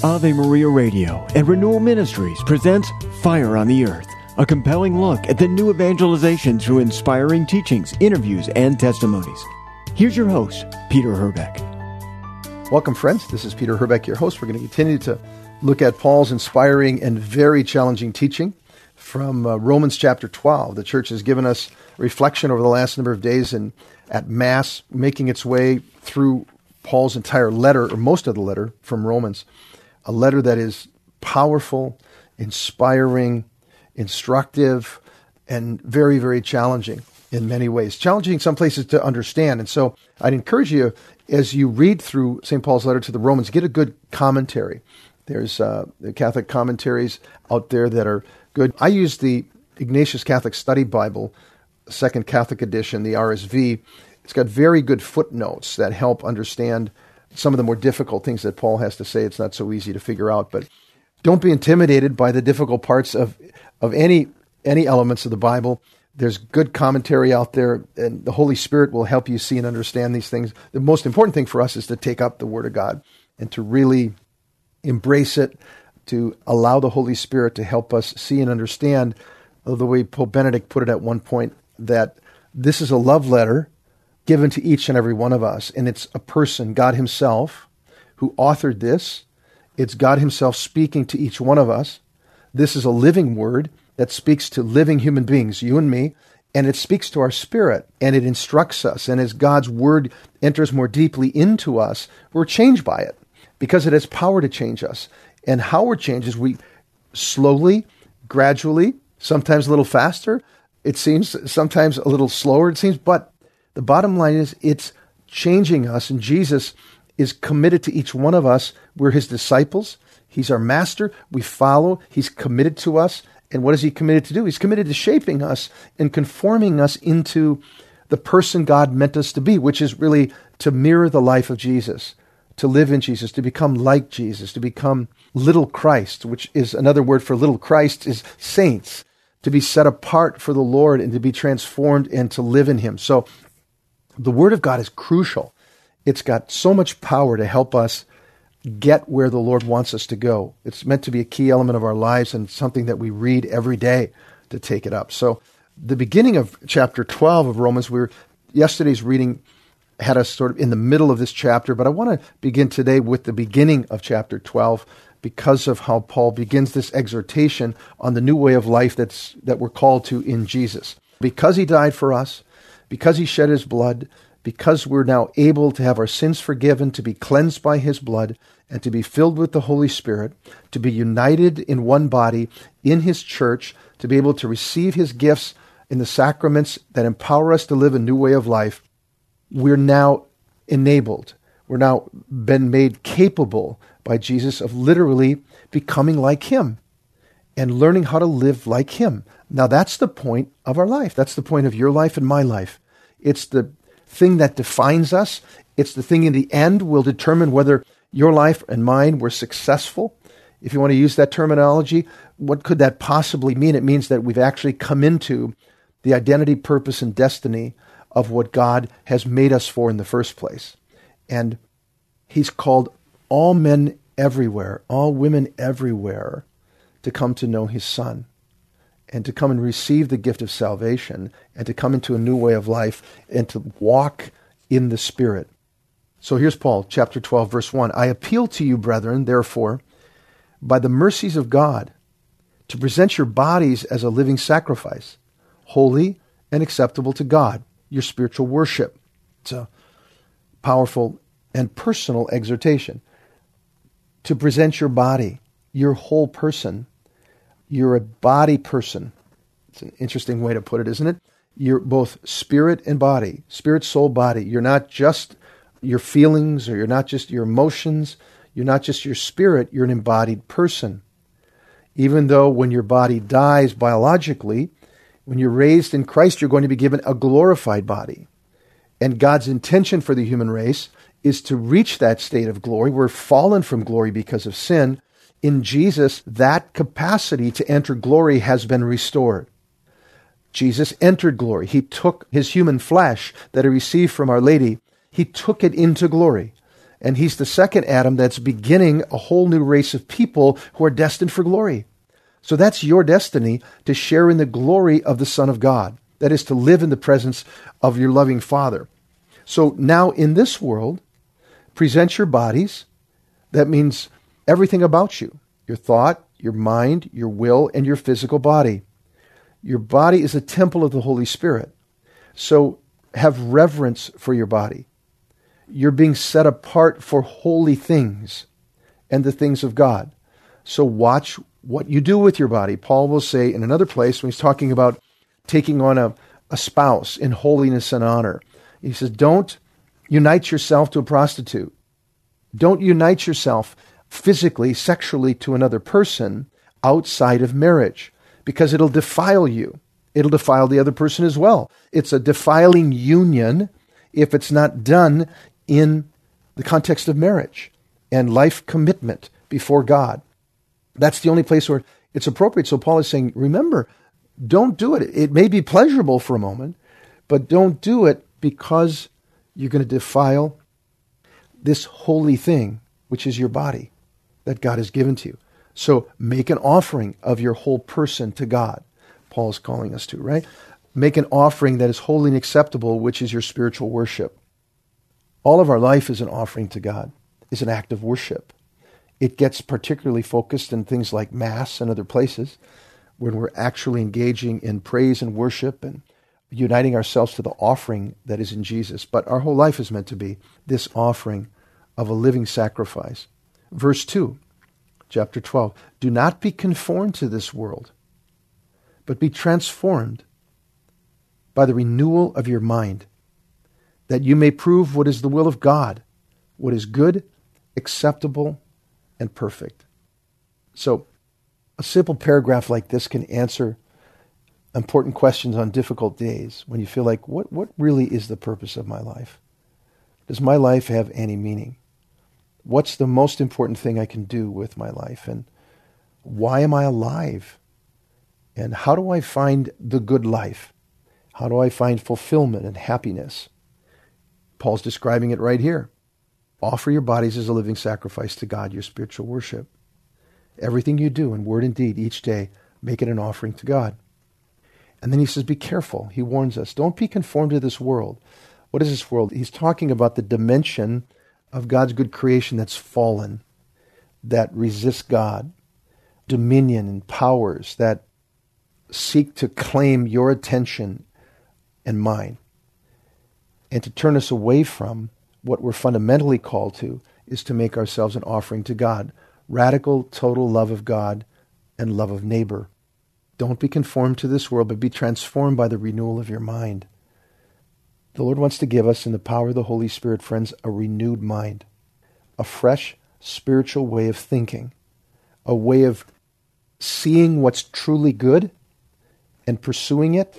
Ave Maria Radio and Renewal Ministries presents Fire on the Earth, a compelling look at the new evangelization through inspiring teachings, interviews, and testimonies. Here's your host, Peter Herbeck. Welcome, friends. This is Peter Herbeck, your host. We're going to continue to look at Paul's inspiring and very challenging teaching from Romans chapter 12. The church has given us reflection over the last number of days and at Mass, making its way through Paul's entire letter, or most of the letter from Romans, a letter that is powerful, inspiring, instructive, and very, very challenging in many ways. Challenging in some places to understand. And so I'd encourage you, as you read through St. Paul's letter to the Romans, get a good commentary. There's the Catholic commentaries out there that are good. I use the Ignatius Catholic Study Bible, Second Catholic Edition, the RSV. It's got very good footnotes that help understand some of the more difficult things that Paul has to say. It's not so easy to figure out, but don't be intimidated by the difficult parts of any elements of the Bible. There's good commentary out there, and the Holy Spirit will help you see and understand these things. The most important thing for us is to take up the Word of God and to really embrace it, to allow the Holy Spirit to help us see and understand, the way Pope Benedict put it at one point, that this is a love letter given to each and every one of us. And it's a person, God himself, who authored this. It's God himself speaking to each one of us. This is a living word that speaks to living human beings, you and me, and it speaks to our spirit, and it instructs us. And as God's word enters more deeply into us, we're changed by it because it has power to change us. And how we're changed is we slowly, gradually, sometimes a little faster, it seems, sometimes a little slower, it seems, but the bottom line is it's changing us, and Jesus is committed to each one of us. We're his disciples. He's our master. We follow. He's committed to us. And what is he committed to do? He's committed to shaping us and conforming us into the person God meant us to be, which is really to mirror the life of Jesus, to live in Jesus, to become like Jesus, to become little Christ, which is another word for little Christ is saints, to be set apart for the Lord and to be transformed and to live in him. So the Word of God is crucial. It's got so much power to help us get where the Lord wants us to go. It's meant to be a key element of our lives and something that we read every day to take it up. So the beginning of chapter 12 of Romans, yesterday's reading had us sort of in the middle of this chapter, but I want to begin today with the beginning of chapter 12 because of how Paul begins this exhortation on the new way of life that we're called to in Jesus. Because he died for us, because he shed his blood, because we're now able to have our sins forgiven, to be cleansed by his blood, and to be filled with the Holy Spirit, to be united in one body in his church, to be able to receive his gifts in the sacraments that empower us to live a new way of life, we're now enabled. We're now been made capable by Jesus of literally becoming like him and learning how to live like him. Now that's the point of our life. That's the point of your life and my life. It's the thing that defines us. It's the thing in the end will determine whether your life and mine were successful. If you want to use that terminology, what could that possibly mean? It means that we've actually come into the identity, purpose, and destiny of what God has made us for in the first place. And he's called all men everywhere, all women everywhere, to come to know his Son and to come and receive the gift of salvation and to come into a new way of life and to walk in the Spirit. So here's Paul, chapter 12, verse 1. I appeal to you, brethren, therefore, by the mercies of God, to present your bodies as a living sacrifice, holy and acceptable to God, your spiritual worship. It's a powerful and personal exhortation. To present your body, your whole person. You're a body person. It's an interesting way to put it, isn't it? You're both spirit and body, spirit, soul, body. You're not just your feelings or you're not just your emotions. You're not just your spirit. You're an embodied person. Even though when your body dies biologically, when you're raised in Christ, you're going to be given a glorified body. And God's intention for the human race is to reach that state of glory. We're fallen from glory because of sin. In Jesus, that capacity to enter glory has been restored. Jesus entered glory. He took his human flesh that he received from Our Lady. He took it into glory. And he's the second Adam that's beginning a whole new race of people who are destined for glory. So that's your destiny, to share in the glory of the Son of God. That is, to live in the presence of your loving Father. So now in this world, present your bodies. That means everything about you. Your thought, your mind, your will, and your physical body. Your body is a temple of the Holy Spirit. So have reverence for your body. You're being set apart for holy things and the things of God. So watch what you do with your body. Paul will say in another place, when he's talking about taking on a spouse in holiness and honor, he says, don't unite yourself to a prostitute. Don't unite yourself physically, sexually to another person outside of marriage, because it'll defile you. It'll defile the other person as well. It's a defiling union if it's not done in the context of marriage and life commitment before God. That's the only place where it's appropriate. So Paul is saying, remember, don't do it. It may be pleasurable for a moment, but don't do it because you're going to defile this holy thing, which is your body that God has given to you. So make an offering of your whole person to God. Paul is calling us to, right? Make an offering that is holy and acceptable, which is your spiritual worship. All of our life is an offering to God, is an act of worship. It gets particularly focused in things like Mass and other places when we're actually engaging in praise and worship and uniting ourselves to the offering that is in Jesus. But our whole life is meant to be this offering of a living sacrifice. Verse 2, chapter 12, do not be conformed to this world, but be transformed by the renewal of your mind, that you may prove what is the will of God, what is good, acceptable, and perfect. So a simple paragraph like this can answer important questions on difficult days when you feel like, what really is the purpose of my life? Does my life have any meaning? What's the most important thing I can do with my life? And why am I alive? And how do I find the good life? How do I find fulfillment and happiness? Paul's describing it right here. Offer your bodies as a living sacrifice to God, your spiritual worship. Everything you do in word and deed each day, make it an offering to God. And then he says, be careful. He warns us, don't be conformed to this world. What is this world? He's talking about the dimension of God's good creation that's fallen, that resists God, dominion and powers that seek to claim your attention and mine, and to turn us away from what we're fundamentally called to is to make ourselves an offering to God. Radical, total love of God and love of neighbor. Don't be conformed to this world, but be transformed by the renewal of your mind. The Lord wants to give us, in the power of the Holy Spirit, friends, a renewed mind, a fresh spiritual way of thinking, a way of seeing what's truly good and pursuing it,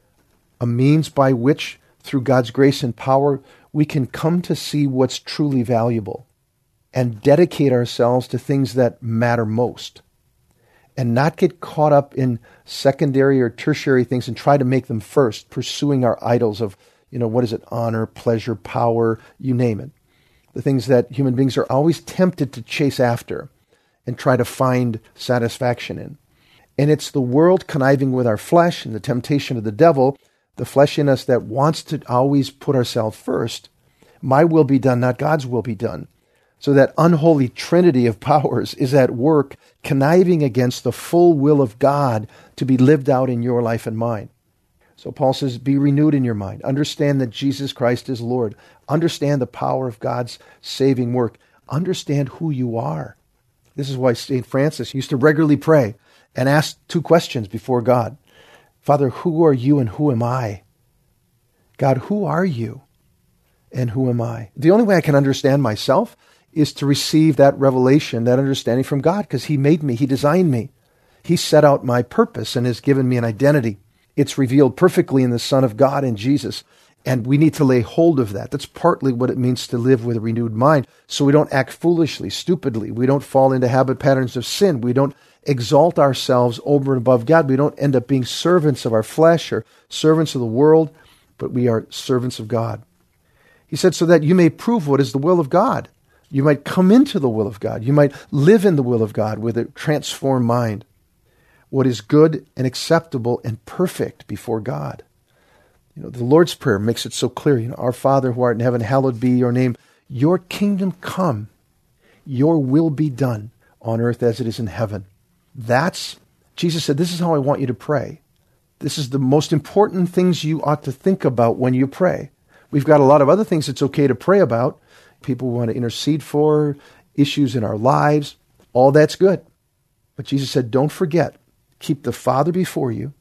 a means by which, through God's grace and power, we can come to see what's truly valuable and dedicate ourselves to things that matter most, and not get caught up in secondary or tertiary things and try to make them first, pursuing our idols of, what is it, honor, pleasure, power, you name it. The things that human beings are always tempted to chase after and try to find satisfaction in. And it's the world conniving with our flesh and the temptation of the devil, the flesh in us that wants to always put ourselves first. My will be done, not God's will be done. So that unholy trinity of powers is at work, conniving against the full will of God to be lived out in your life and mine. So Paul says, be renewed in your mind. Understand that Jesus Christ is Lord. Understand the power of God's saving work. Understand who you are. This is why St. Francis used to regularly pray and ask two questions before God. Father, who are you and who am I? God, who are you and who am I? The only way I can understand myself is to receive that revelation, that understanding from God, because He made me, He designed me. He set out my purpose and has given me an identity. It's revealed perfectly in the Son of God in Jesus, and we need to lay hold of that. That's partly what it means to live with a renewed mind, so we don't act foolishly, stupidly. We don't fall into habit patterns of sin. We don't exalt ourselves over and above God. We don't end up being servants of our flesh or servants of the world, but we are servants of God. He said, so that you may prove what is the will of God. You might come into the will of God. You might live in the will of God with a transformed mind. What is good and acceptable and perfect before God. The Lord's Prayer makes it so clear. Our Father who art in heaven, hallowed be your name. Your kingdom come. Your will be done on earth as it is in heaven. Jesus said, this is how I want you to pray. This is the most important things you ought to think about when you pray. We've got a lot of other things it's okay to pray about. People we want to intercede for, issues in our lives. All that's good. But Jesus said, don't forget, keep the Father before you,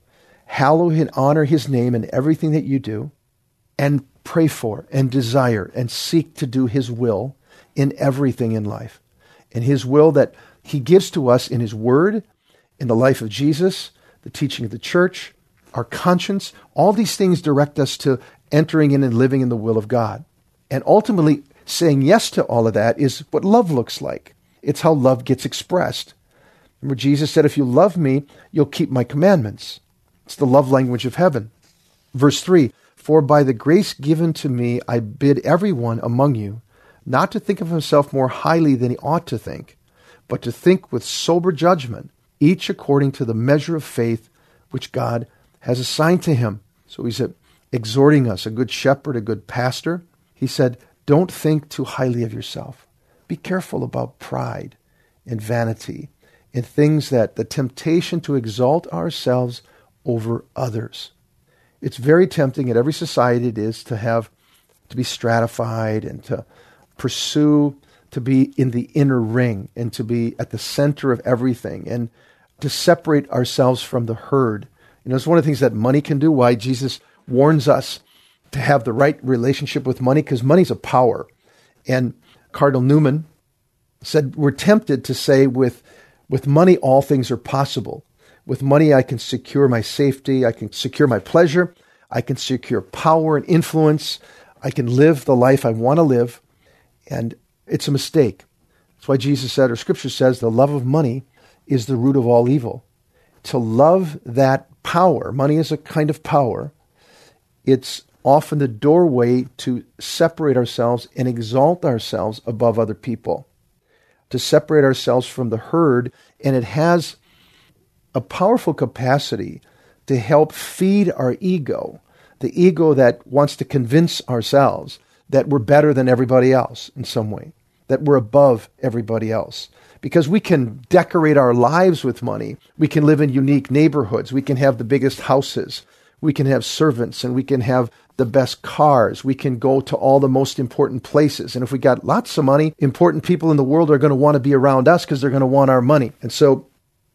hallow and honor his name in everything that you do, and pray for and desire and seek to do his will in everything in life. And his will that he gives to us in his word, in the life of Jesus, the teaching of the church, our conscience, all these things direct us to entering in and living in the will of God. And ultimately, saying yes to all of that is what love looks like. It's how love gets expressed. Remember, Jesus said, if you love me, you'll keep my commandments. It's the love language of heaven. Verse 3, for by the grace given to me, I bid everyone among you not to think of himself more highly than he ought to think, but to think with sober judgment, each according to the measure of faith which God has assigned to him. So he's exhorting us, a good shepherd, a good pastor. He said, don't think too highly of yourself. Be careful about pride and vanity and things that the temptation to exalt ourselves over others. It's very tempting in every society it is to be stratified and to pursue, to be in the inner ring and to be at the center of everything and to separate ourselves from the herd. It's one of the things that money can do, why Jesus warns us to have the right relationship with money, because money's a power. And Cardinal Newman said, we're tempted to say with money, all things are possible. With money, I can secure my safety. I can secure my pleasure. I can secure power and influence. I can live the life I want to live. And it's a mistake. That's why Jesus said, or Scripture says, the love of money is the root of all evil. To love that power, money is a kind of power, it's often the doorway to separate ourselves and exalt ourselves above other people, to separate ourselves from the herd, and it has a powerful capacity to help feed our ego, the ego that wants to convince ourselves that we're better than everybody else in some way, that we're above everybody else. Because we can decorate our lives with money. We can live in unique neighborhoods. We can have the biggest houses. We can have servants, and we can have the best cars. We can go to all the most important places. And if we got lots of money, important people in the world are going to want to be around us because they're going to want our money. And so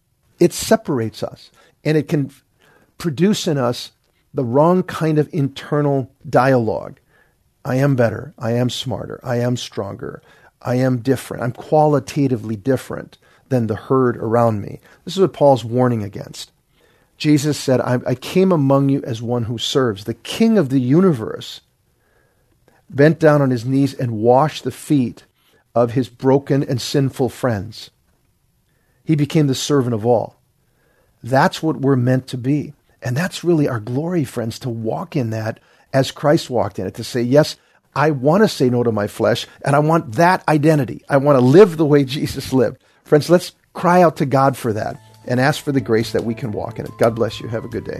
it separates us, and it can produce in us the wrong kind of internal dialogue. I am better. I am smarter. I am stronger. I am different. I'm qualitatively different than the herd around me. This is what Paul's warning against. Jesus said, I came among you as one who serves. The King of the universe bent down on his knees and washed the feet of his broken and sinful friends. He became the servant of all. That's what we're meant to be. And that's really our glory, friends, to walk in that as Christ walked in it, to say, yes, I want to say no to my flesh, and I want that identity. I want to live the way Jesus lived. Friends, let's cry out to God for that and ask for the grace that we can walk in it. God bless you. Have a good day.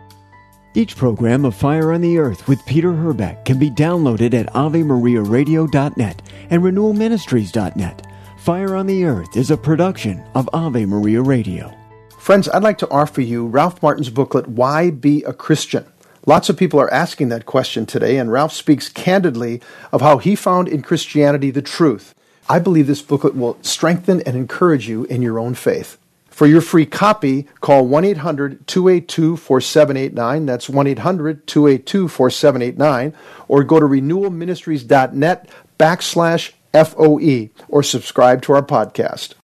Each program of Fire on the Earth with Peter Herbeck can be downloaded at AveMariaRadio.net and RenewalMinistries.net. Fire on the Earth is a production of Ave Maria Radio. Friends, I'd like to offer you Ralph Martin's booklet, Why Be a Christian? Lots of people are asking that question today, and Ralph speaks candidly of how he found in Christianity the truth. I believe this booklet will strengthen and encourage you in your own faith. For your free copy, call 1-800-282-4789. That's 1-800-282-4789. Or go to renewalministries.net/FOE or subscribe to our podcast.